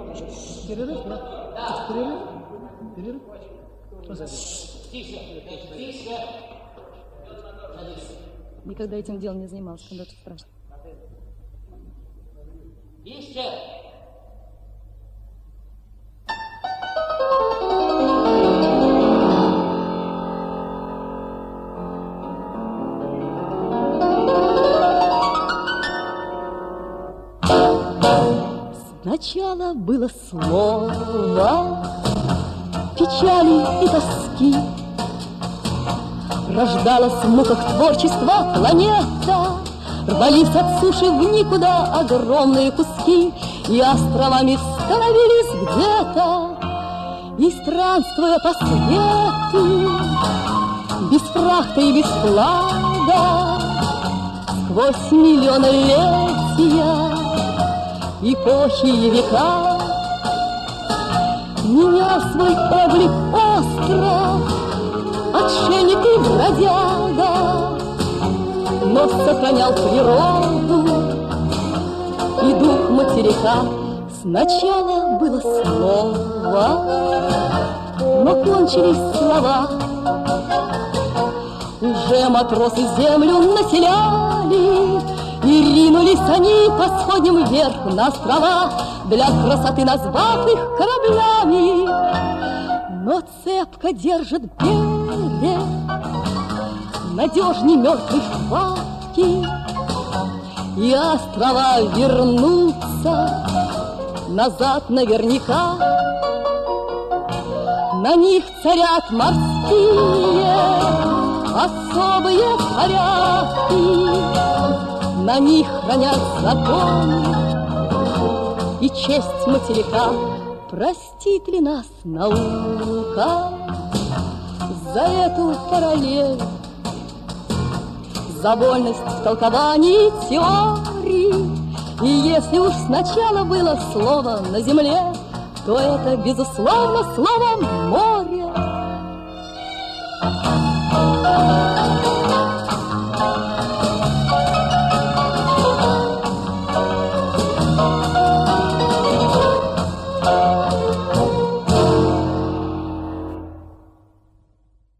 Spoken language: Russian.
Перерыв, да? Перерыв? Перерыв? Тише, тише. Никогда этим делом не занимался, когда это страшно. Тише. Сначала было слово печали и тоски. Рождалась в муках творчества планета. Рвались от суши в никуда огромные куски, и островами становились где-то. И странствуя по свету, без фрахта и без флага, сквозь миллионолетия, эпохи и века, менял свой облик остров, отшельник и бродяга, но сохранял природу и дух материка. Сначала было слово, но кончились слова. Уже матросы землю населяли, и ринулись они по сходням вверх на острова, для красоты назвав их кораблями. Но цепко держит берег, надежней мертвой хватки, и острова вернутся назад наверняка. На них царят морские особые порядки, на них хранят закон и честь материка. Простит ли нас наука за эту параллель, за вольность в толковании теорий? И если уж сначала было слово на земле, то это, безусловно, слово море.